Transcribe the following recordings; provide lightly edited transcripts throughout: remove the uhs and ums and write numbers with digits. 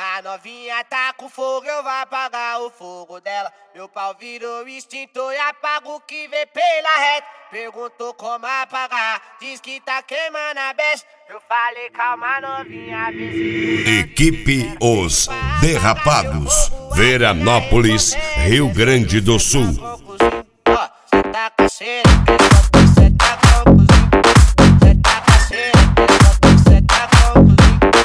A novinha tá com fogo, eu vou apagar o fogo dela. Meu pau virou extintor e apago o que vê pela reta. Perguntou como apagar, diz que tá queimando a besta. Eu falei calma novinha, vê se... Equipe Os Derrapados, Veranópolis, Rio Grande do Sul. Ó, cê tá cacheira, cê tá com cozinho. Cê tá cacheira, cê tá com cozinho.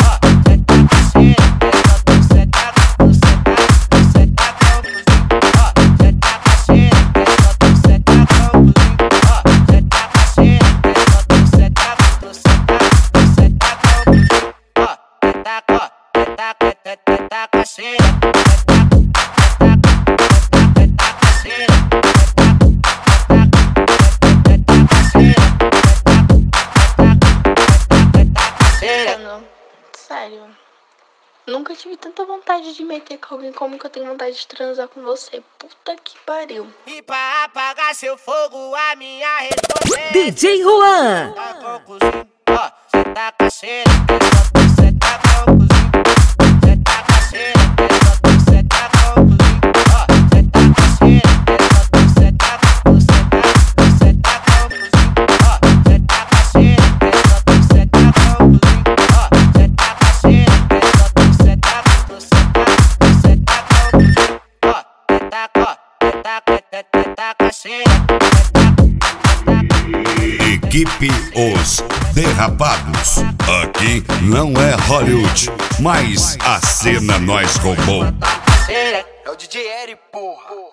Sério, nunca tive tanta vontade de meter com alguém como que eu tenho vontade de transar com você. Puta que pariu. E pra apagar seu fogo, a minha resposta é DJ Juan. Tá com cozinho, ó, cê tá cacheira, cê tá com cozinho. Cê tá cacheira, cê tá com cozinho, ó, cê tá cacheira, cê tá com cozinho, ó, cê tá cacheira, cê tá com cozinho, ó, cê tá cacheira, Equipe Os Derrapados. Aqui não é Hollywood, mas a cena nós roubou. é o DJ Eri, porra.